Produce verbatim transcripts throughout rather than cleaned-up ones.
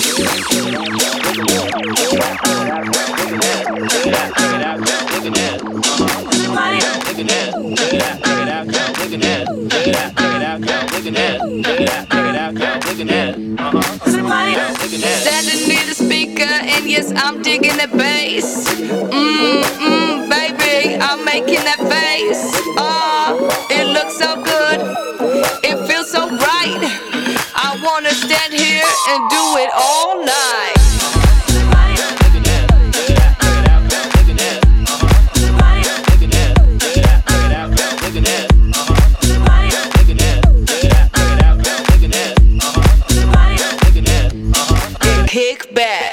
Standing near the speaker, and yes, I'm digging the bass. Mmm, mm, baby, I'm making that face. Oh, it looks so good, it feels so right. I wanna stand here and do it all night. Kick back.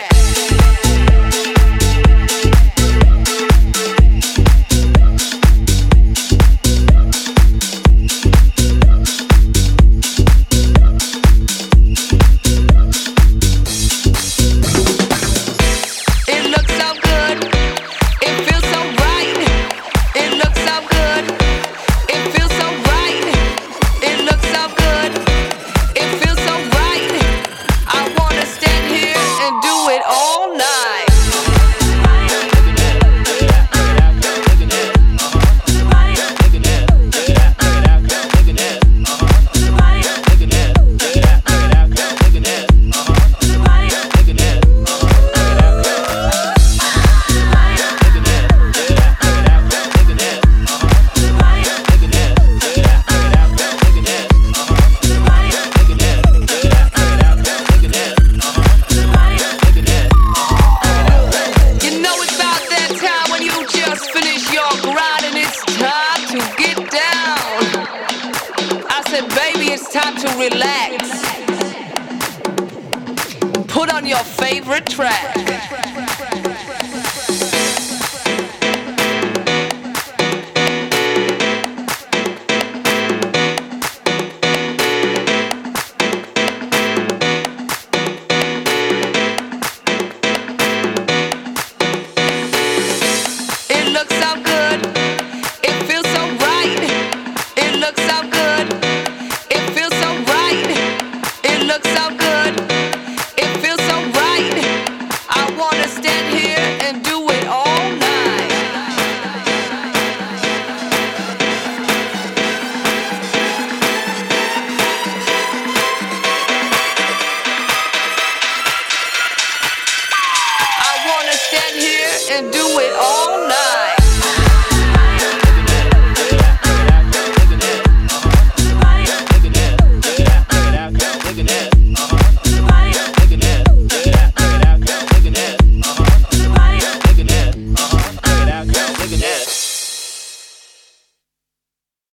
It's time to relax. Put on your favorite track. It looks so good, it feels so right. It looks so good, it feels so right. It looks so good, it feels so right. I wanna stand here and do it all night. I wanna stand here and do it all night.